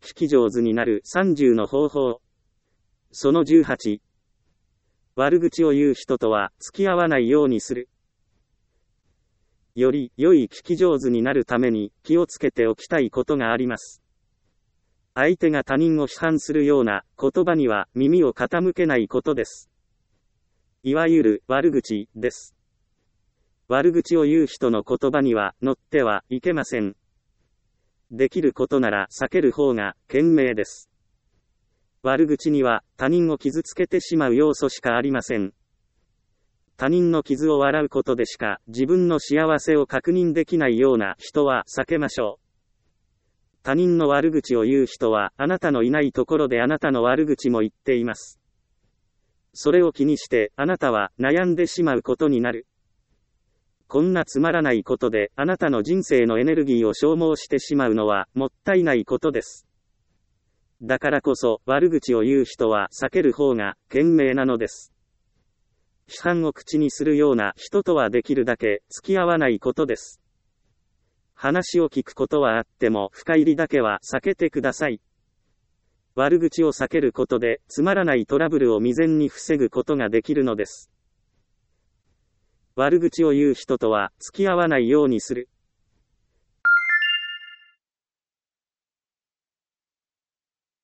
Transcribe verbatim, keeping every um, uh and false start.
聞き上手になるさんじゅうの方法。そのじゅうはち。悪口を言う人とは付き合わないようにする。より良い聞き上手になるために気をつけておきたいことがあります。相手が他人を批判するような言葉には耳を傾けないことです。いわゆる悪口です。悪口を言う人の言葉には乗ってはいけません。できることなら避ける方が賢明です。悪口には他人を傷つけてしまう要素しかありません。他人の傷を笑うことでしか自分の幸せを確認できないような人は避けましょう。他人の悪口を言う人はあなたのいないところであなたの悪口も言っています。それを気にしてあなたは悩んでしまうことになる。こんなつまらないことであなたの人生のエネルギーを消耗してしまうのはもったいないことです。だからこそ悪口を言う人は避ける方が賢明なのです。批判を口にするような人とはできるだけ付き合わないことです。話を聞くことはあっても深入りだけは避けてください。悪口を避けることでつまらないトラブルを未然に防ぐことができるのです。悪口を言う人とは付き合わないようにする。